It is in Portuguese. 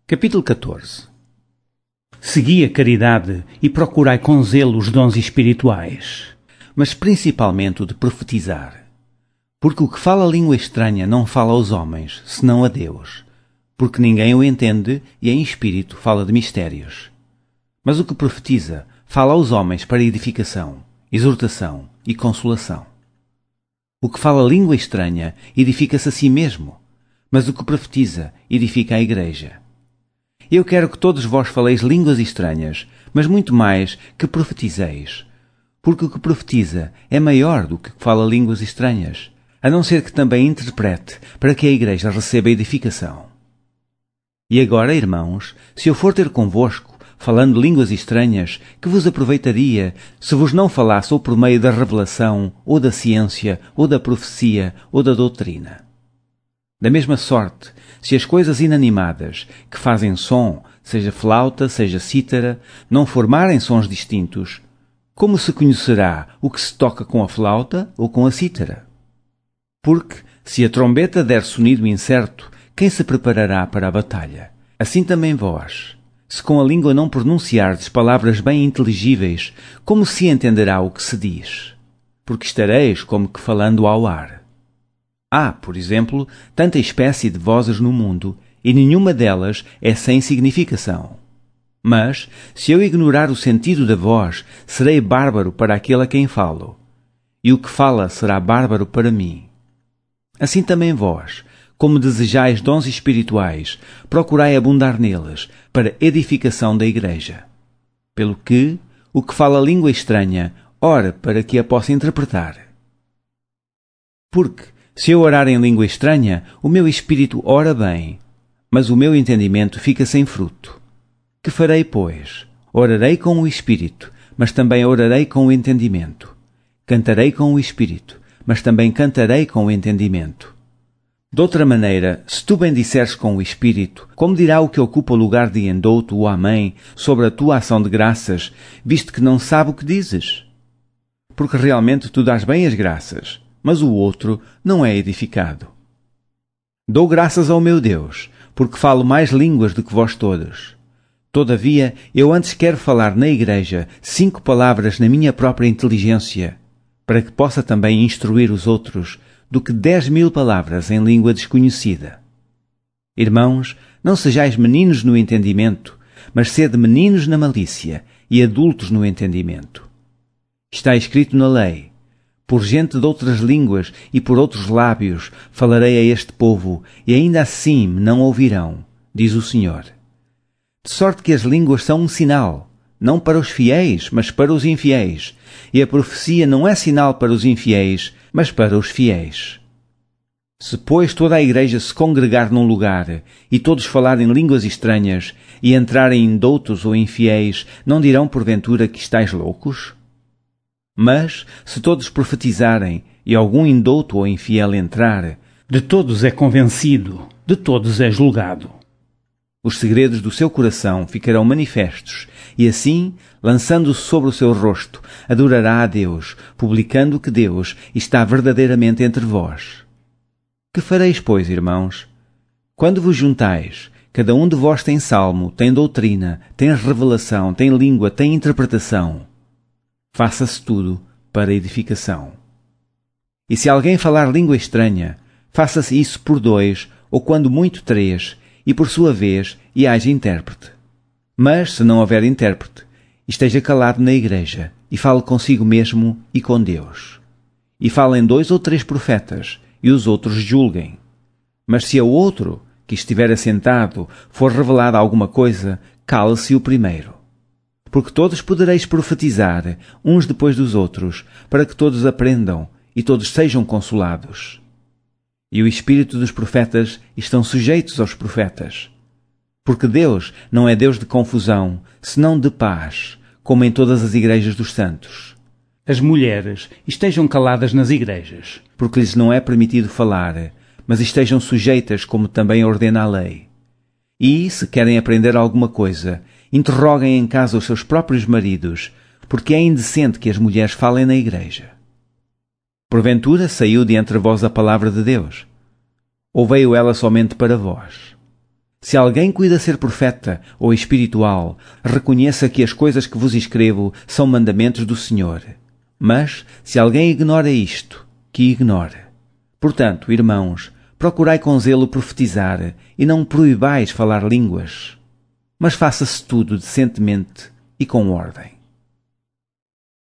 Capítulo 14. Segui a caridade e procurai com zelo os dons espirituais, mas principalmente o de profetizar. Porque o que fala língua estranha não fala aos homens, senão a Deus, porque ninguém o entende e em espírito fala de mistérios. Mas o que profetiza fala aos homens para edificação, exortação e consolação. O que fala língua estranha edifica-se a si mesmo, mas o que profetiza edifica a igreja. Eu quero que todos vós faleis línguas estranhas, mas muito mais que profetizeis, porque o que profetiza é maior do que fala línguas estranhas, a não ser que também interprete para que a igreja receba edificação. E agora, irmãos, se eu for ter convosco, falando línguas estranhas, que vos aproveitaria se vos não falasse ou por meio da revelação, ou da ciência, ou da profecia, ou da doutrina? Da mesma sorte, se as coisas inanimadas, que fazem som, seja flauta, seja cítara, não formarem sons distintos, como se conhecerá o que se toca com a flauta ou com a cítara? Porque, se a trombeta der sonido incerto, quem se preparará para a batalha? Assim também vós, se com a língua não pronunciardes palavras bem inteligíveis, como se entenderá o que se diz? Porque estareis como que falando ao ar. Há, por exemplo, tanta espécie de vozes no mundo, e nenhuma delas é sem significação. Mas, se eu ignorar o sentido da voz, serei bárbaro para aquele a quem falo, e o que fala será bárbaro para mim. Assim também vós, como desejais dons espirituais, procurai abundar neles, para edificação da igreja. Pelo que, o que fala língua estranha, ora para que a possa interpretar. Porque, se eu orar em língua estranha, o meu espírito ora bem, mas o meu entendimento fica sem fruto. Que farei, pois? Orarei com o espírito, mas também orarei com o entendimento. Cantarei com o espírito, mas também cantarei com o entendimento. De outra maneira, se tu bendisseres com o espírito, como dirá o que ocupa o lugar de endouto ou amém sobre a tua ação de graças, visto que não sabe o que dizes? Porque realmente tu dás bem as graças, mas o outro não é edificado. Dou graças ao meu Deus, porque falo mais línguas do que vós todos. Todavia, eu antes quero falar na igreja 5 palavras na minha própria inteligência, para que possa também instruir os outros, do que 10.000 palavras em língua desconhecida. Irmãos, não sejais meninos no entendimento, mas sede meninos na malícia e adultos no entendimento. Está escrito na lei: por gente de outras línguas e por outros lábios falarei a este povo, e ainda assim me não ouvirão, diz o Senhor. De sorte que as línguas são um sinal, não para os fiéis, mas para os infiéis, e a profecia não é sinal para os infiéis, mas para os fiéis. Se, pois, toda a igreja se congregar num lugar, e todos falarem línguas estranhas, e entrarem indoutos ou infiéis, não dirão porventura que estáis loucos? Mas, se todos profetizarem, e algum indouto ou infiel entrar, de todos é convencido, de todos é julgado. Os segredos do seu coração ficarão manifestos, e assim, lançando-se sobre o seu rosto, adorará a Deus, publicando que Deus está verdadeiramente entre vós. Que fareis, pois, irmãos? Quando vos juntais, cada um de vós tem salmo, tem doutrina, tem revelação, tem língua, tem interpretação. Faça-se tudo para edificação. E se alguém falar língua estranha, faça-se isso por 2, ou quando muito 3, e por sua vez, e haja intérprete. Mas, se não houver intérprete, esteja calado na igreja, e fale consigo mesmo e com Deus. E falem 2 ou 3 profetas, e os outros julguem. Mas se ao outro, que estiver assentado, for revelada alguma coisa, cale-se o primeiro. Porque todos podereis profetizar, uns depois dos outros, para que todos aprendam, e todos sejam consolados. E o espírito dos profetas estão sujeitos aos profetas. Porque Deus não é Deus de confusão, senão de paz, como em todas as igrejas dos santos. As mulheres estejam caladas nas igrejas, porque lhes não é permitido falar, mas estejam sujeitas como também ordena a lei. E, se querem aprender alguma coisa, interroguem em casa os seus próprios maridos, porque é indecente que as mulheres falem na igreja. Porventura saiu de entre vós a palavra de Deus? Ou veio ela somente para vós? Se alguém cuida ser profeta ou espiritual, reconheça que as coisas que vos escrevo são mandamentos do Senhor. Mas, se alguém ignora isto, que ignore. Portanto, irmãos, procurai com zelo profetizar e não proibais falar línguas. Mas faça-se tudo decentemente e com ordem.